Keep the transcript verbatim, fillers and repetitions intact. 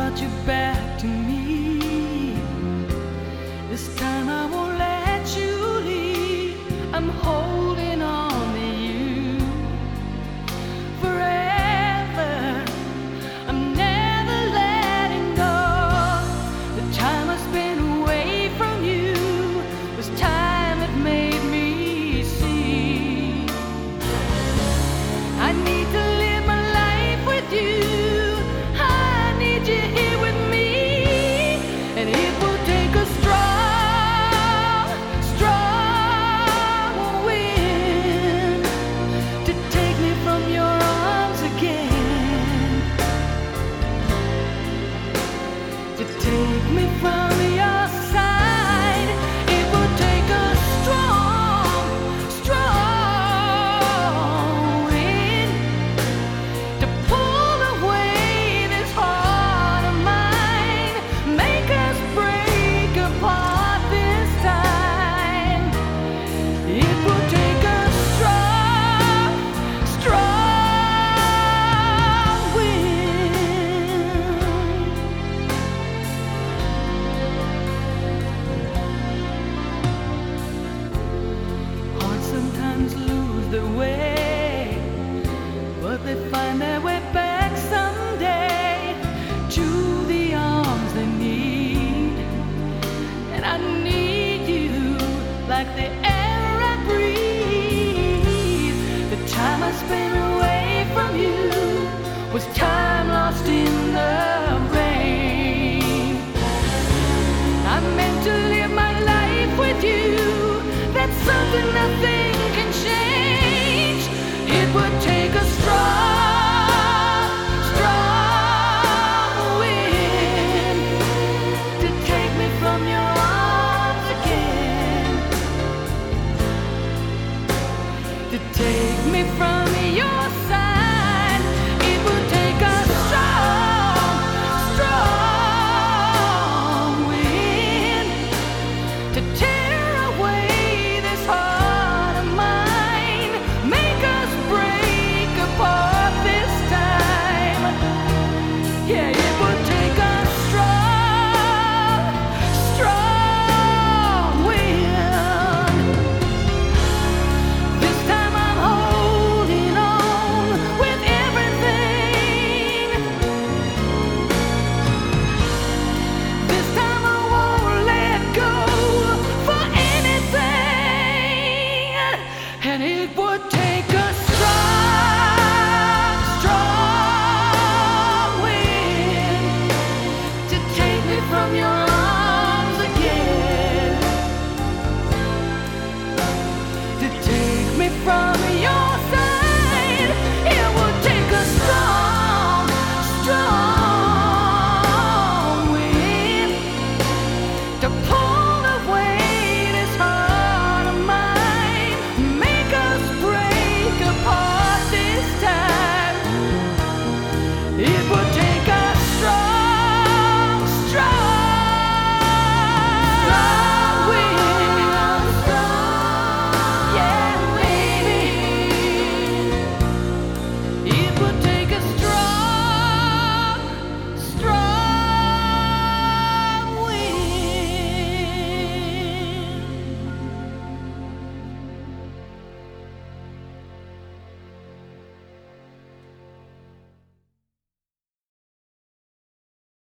brought you back to me. This time I won't let you leave. I'm holding on to you forever. I'm never letting go. The time I spent away from you was time that made me see I need to live my life with you. I need you here with me, and it will take a strong, strong wind to take me from your arms again, to take me from your side. It will take a strong, strong wind to pull away this heart of mine, make us break apart this time. It will take a strong, strong wind. Hearts sometimes lose their way, but they find their way back someday to the arms they need. And I need you like the air I breathe. The time I spent away from you was time lost in the rain. I'm meant to live my life with you. That's something nothing